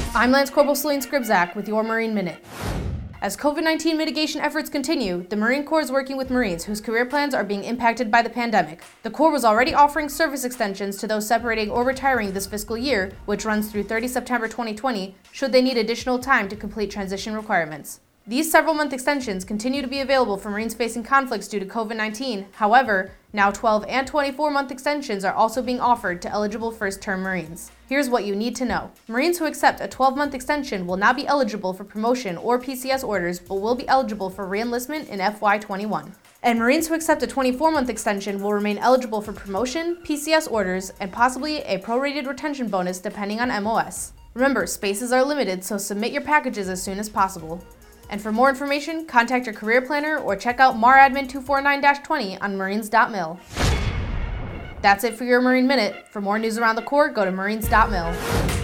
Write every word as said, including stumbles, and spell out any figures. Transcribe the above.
I'm Lance Corporal Celine Scribzak with your Marine Minute. As COVID nineteen mitigation efforts continue, the Marine Corps is working with Marines whose career plans are being impacted by the pandemic. The Corps was already offering service extensions to those separating or retiring this fiscal year, which runs through thirtieth September twenty twenty, should they need additional time to complete transition requirements. These several-month extensions continue to be available for Marines facing conflicts due to COVID nineteen. However, now twelve and twenty-four-month extensions are also being offered to eligible first-term Marines. Here's what you need to know. Marines who accept a twelve-month extension will not be eligible for promotion or P C S orders, but will be eligible for reenlistment in F Y twenty-one. And Marines who accept a twenty-four-month extension will remain eligible for promotion, P C S orders, and possibly a prorated retention bonus depending on M O S. Remember, spaces are limited, so submit your packages as soon as possible. And for more information, contact your career planner or check out maradmin two forty-nine dash twenty on marines dot mil. That's it for your Marine Minute. For more news around the Corps, go to marines dot mil.